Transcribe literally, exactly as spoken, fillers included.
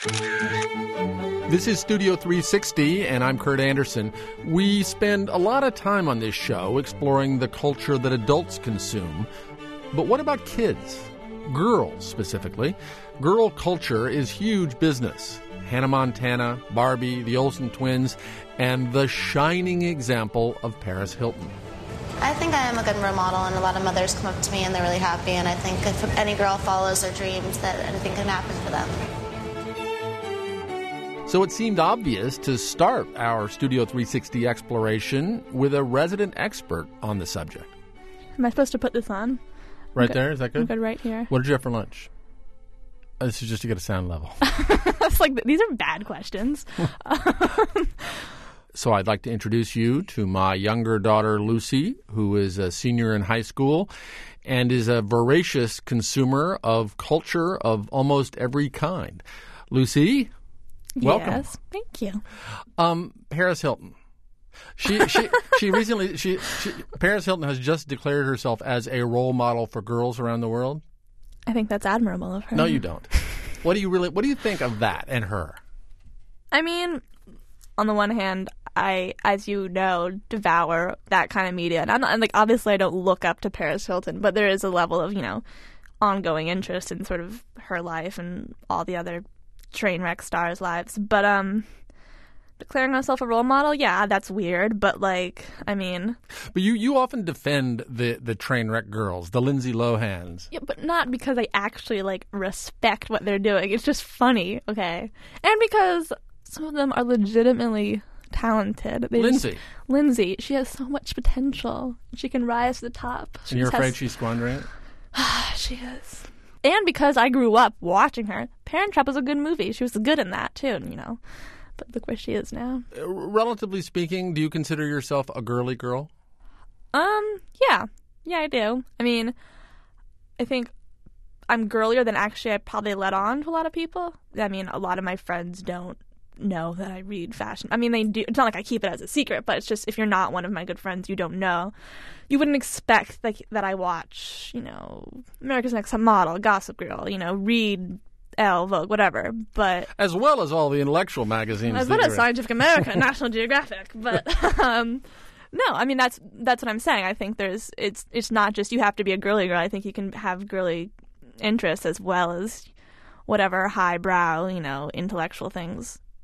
This is Studio three sixty, and I'm Kurt Anderson. We spend a lot of time on this show exploring the culture that adults consume. But what about kids? Girls, specifically. Girl culture is huge business. Hannah Montana, Barbie, the Olsen twins, and the shining example of Paris Hilton. I think I am a good role model, and a lot of mothers come up to me and they're really happy, and I think if any girl follows their dreams, that anything can happen for them. So it seemed obvious to start our Studio three sixty exploration with a resident expert on the subject. Am I supposed to put this on? Right I'm there? Is that good? I'm good right here. What did you have for lunch? Uh, This is just to get a sound level. It's like, these are bad questions. So I'd like to introduce you to my younger daughter, Lucy, who is a senior in high school and is a voracious consumer of culture of almost every kind. Lucy, welcome. Yes, thank you. Um, Paris Hilton. She she she recently she, she Paris Hilton has just declared herself as a role model for girls around the world. I think that's admirable of her. No, you don't. What do you really? What do you think of that and her? I mean, on the one hand, I, as you know, devour that kind of media, and I'm not, and like obviously I don't look up to Paris Hilton, but there is a level of, you know, ongoing interest in sort of her life and all the other train wreck stars' lives. But um, declaring myself a role model, yeah, that's weird. But like, I mean, but you, you often defend the the train wreck girls, the Lindsay Lohans. Yeah, but not because I actually like respect what they're doing. It's just funny, okay, and because some of them are legitimately talented. They Lindsay, just, Lindsay, she has so much potential. She can rise to the top. She and you're just afraid has... she's squandering it? She is. And because I grew up watching her, Parent Trap was a good movie. She was good in that too, you know. But look where she is now. Uh, relatively speaking, do you consider yourself a girly girl? Um, yeah. Yeah, I do. I mean, I think I'm girlier than actually I probably let on to a lot of people. I mean, a lot of my friends don't know that I read fashion. I mean, they do. It's not like I keep it as a secret, but it's just if you're not one of my good friends, you don't know. You wouldn't expect like that I watch, you know, America's Next Top Model, Gossip Girl, you know, read Elle, Vogue, whatever. But as well as all the intellectual magazines, as well as Scientific American, National Geographic. But um, no, I mean that's that's what I'm saying. I think there's it's it's not just you have to be a girly girl. I think you can have girly interests as well as whatever highbrow, you know, intellectual things